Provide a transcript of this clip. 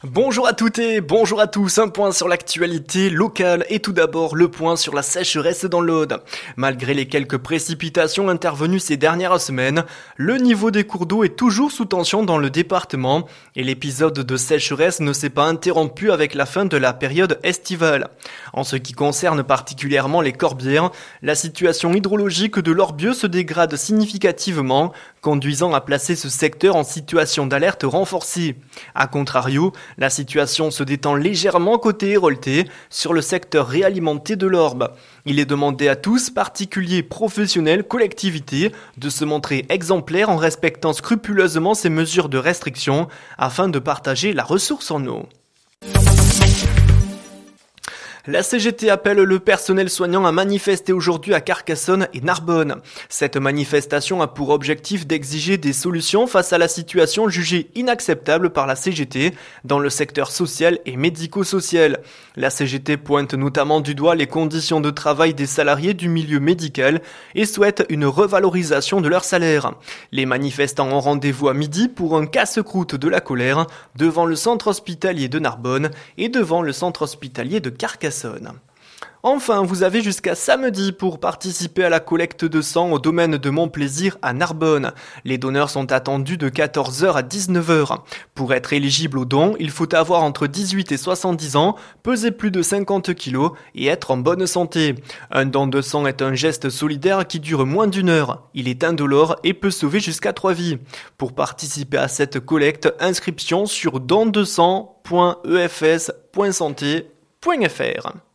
Bonjour à toutes et bonjour à tous, un point sur l'actualité locale et tout d'abord le point sur la sécheresse dans l'Aude. Malgré les quelques précipitations intervenues ces dernières semaines, le niveau des cours d'eau est toujours sous tension dans le département et l'épisode de sécheresse ne s'est pas interrompu avec la fin de la période estivale. En ce qui concerne particulièrement les Corbières, la situation hydrologique de l'Orbieu se dégrade significativement, conduisant à placer ce secteur en situation d'alerte renforcée. A contrario, la situation se détend légèrement côté Hérolté, sur le secteur réalimenté de l'Orbe. Il est demandé à tous, particuliers, professionnels, collectivités, de se montrer exemplaires en respectant scrupuleusement ces mesures de restriction afin de partager la ressource en eau. La CGT appelle le personnel soignant à manifester aujourd'hui à Carcassonne et Narbonne. Cette manifestation a pour objectif d'exiger des solutions face à la situation jugée inacceptable par la CGT dans le secteur social et médico-social. La CGT pointe notamment du doigt les conditions de travail des salariés du milieu médical et souhaite une revalorisation de leur salaire. Les manifestants ont rendez-vous à midi pour un casse-croûte de la colère devant le centre hospitalier de Narbonne et devant le centre hospitalier de Carcassonne. Enfin, vous avez jusqu'à samedi pour participer à la collecte de sang au domaine de Montplaisir à Narbonne. Les donneurs sont attendus de 14h à 19h. Pour être éligible au don, il faut avoir entre 18 et 70 ans, peser plus de 50 kg et être en bonne santé. Un don de sang est un geste solidaire qui dure moins d'une heure. Il est indolore et peut sauver jusqu'à 3 vies. Pour participer à cette collecte, inscription sur dondesang.efs.santé.fr.